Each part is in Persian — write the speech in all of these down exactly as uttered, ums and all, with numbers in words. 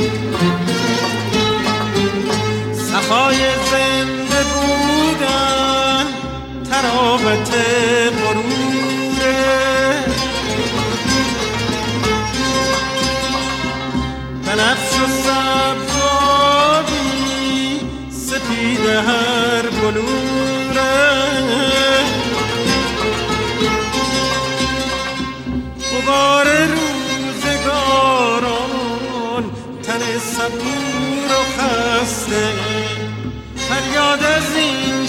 صفای زنده بودن تراوت غروره، بنفش و سبزابی سپید هر بلوره، غبار روزگاران تن صبور و خسته، فریاد از این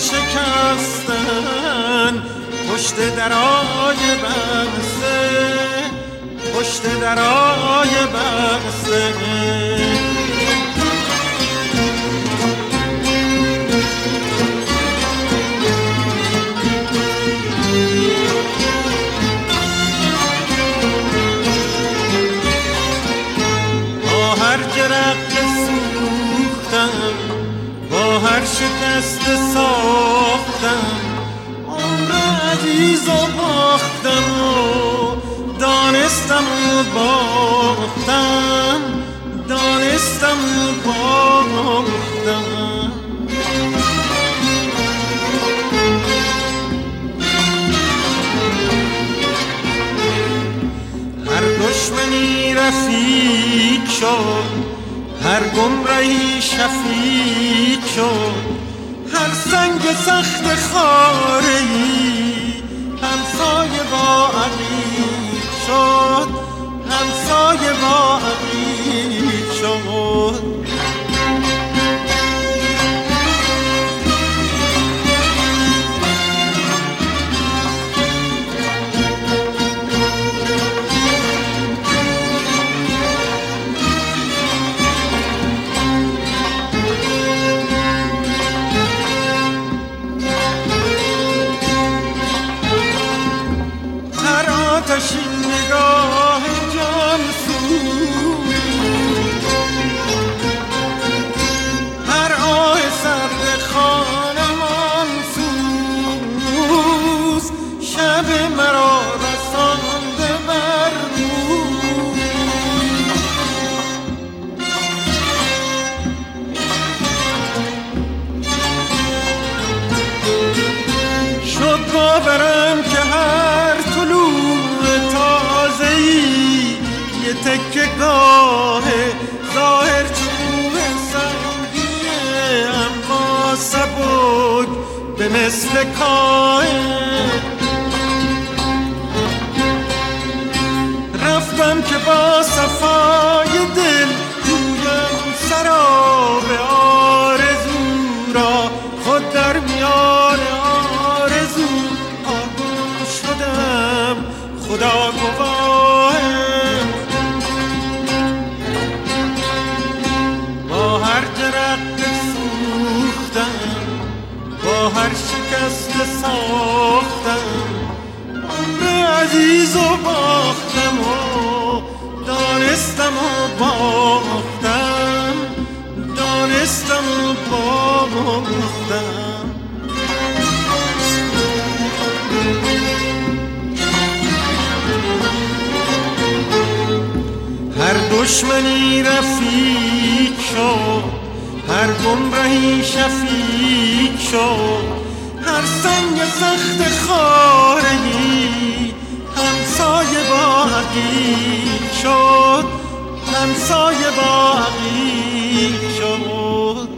شکستن پشت درای بسته، پشت درای بسته. با هر جرق سوختم، با هر شکست ساختم، عمر عزیز و باختم و دانستم و باختم، دانستم و باختم. هر دشمنی رفیق شد، هر گمراهی شفیق شد، هر سنگ سخت خاره‌ای همسایه با عقیق شد، همسایه با عقیق شد. آتشین نگاه جان سوز، هر آه سرد خانمان سوز، شب مرا رسانده بر روز. شد باورم که هر طلوع تازه‌ای یه تکه گاه ظاهر چوب سنگیه، اما سبک به مثل کاه. رفتم که با صفای دل جویم سراب آرزو را، خود در میان آرزو آگم شدم، خدا گواهم. با هر جرق سوختم، با هر شکست ساختم، عمر عزیز و باختم و دانستم و باختم، دانستم و باختم. هر دشمنی رفیق شد، هر گمراهی شفیق شد، هر سنگ سخت خاره‌ای همسایه با عقیق شد، همسایه با عقیق شد.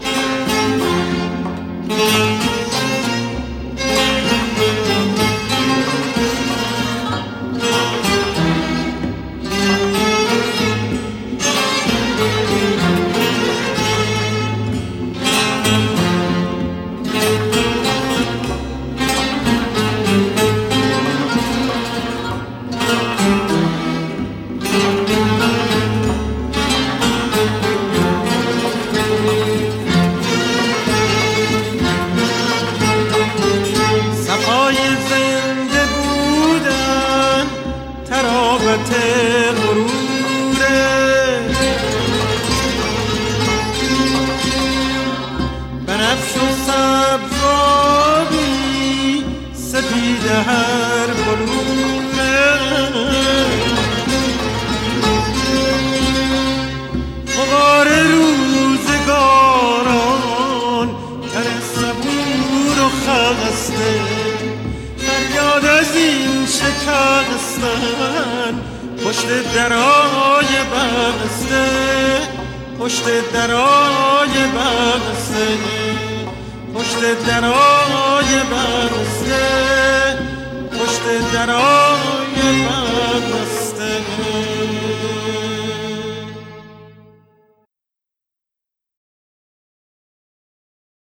هستن پشت درای بسته، پشت درای بسته، پشت درای بسته، پشت درای